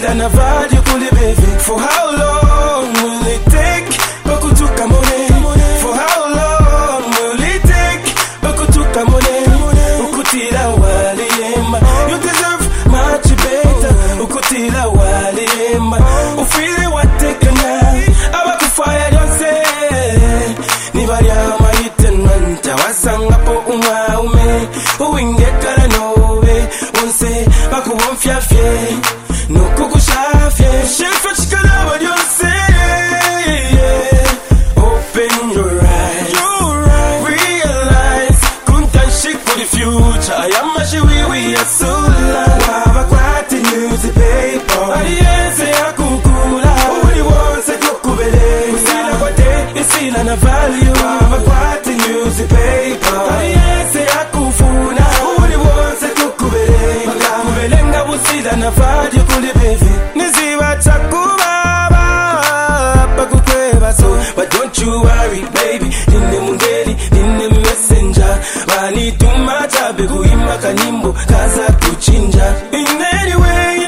busida na value kuli baby. For how long will it take bakutuka mone? For how long will it take bakutuka mone? Ukutira waliyema, you deserve much better. Ukutira waliyema, ufile watekana abakufaya yonse nibarya mahitenanta wasangapo umwaume uwingekala nowe onse bakubomfyafye nokugushafye shefa chikalaba yonse. Open your eyes, realize kuntanshik for the future. Ayamashiwi asula wabakwati newspaper aliyese yakukula uli wonse kukubele usila kwate isila na value wabakwati newspaper aliyese yakufuna uli wonse kukubele kubelenga busila na value kuli bevi niziba chakubaba pakukweba so. But don't you worry baby, nine mungeli nine messenger banituma chabe kuimba kanimbo kaza kuchinja. In any way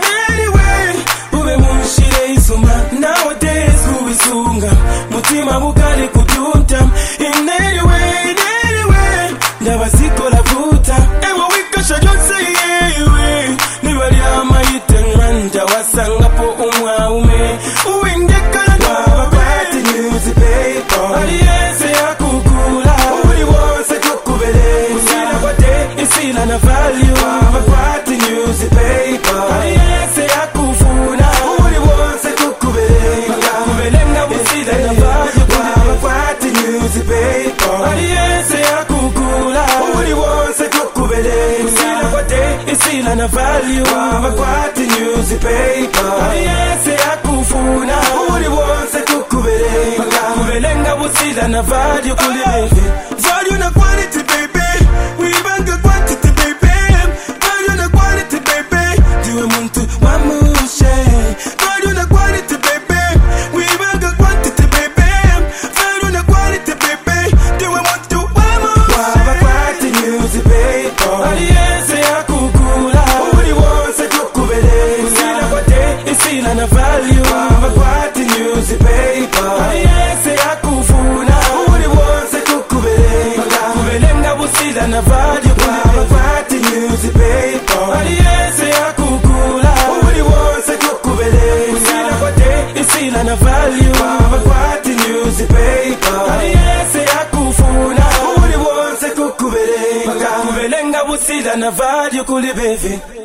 ube munshire isuma nowadays kubisunga mutima bukali kutunta. In any way ndabasikola vuta ewa wikasha yonse yewe nibali amahitenranda wasangapo umwaume uwingekala wabakwati newspaper aliyese yakukula uli wonse kukubele usila kwate isila na value wabakwati newspaper aliyese yakufuna uli wonse kukubele kubelenga busila na value wabakwati newspaper aliyese yakukula uli wonse kukubele usila kwate isila na value wabakwati newspaper aliyese yakufuna uli wonse kukubele kubelenga busila na value kuli baby. Value na quality baby, we banga quantity baby. Value na quality baby, diwe muntu wa mushe. Value na quality baby, we banga quantity baby. Value na quality baby, diwe muntu wa mushe. Wabakwati newspaper aliyese yakukula uli wonse kukubele usila kwate isila na value wabakwati newspaper aliyese yakufuna uli wonse kukubele kubelenga busila na value wabakwati newspaper aliyese yakukula uli wonse kukubele usila kwate isila na value wabakwati newspaper aliyese yakufuna uli wonse kukubele kubelenga busila na value kuli bevi.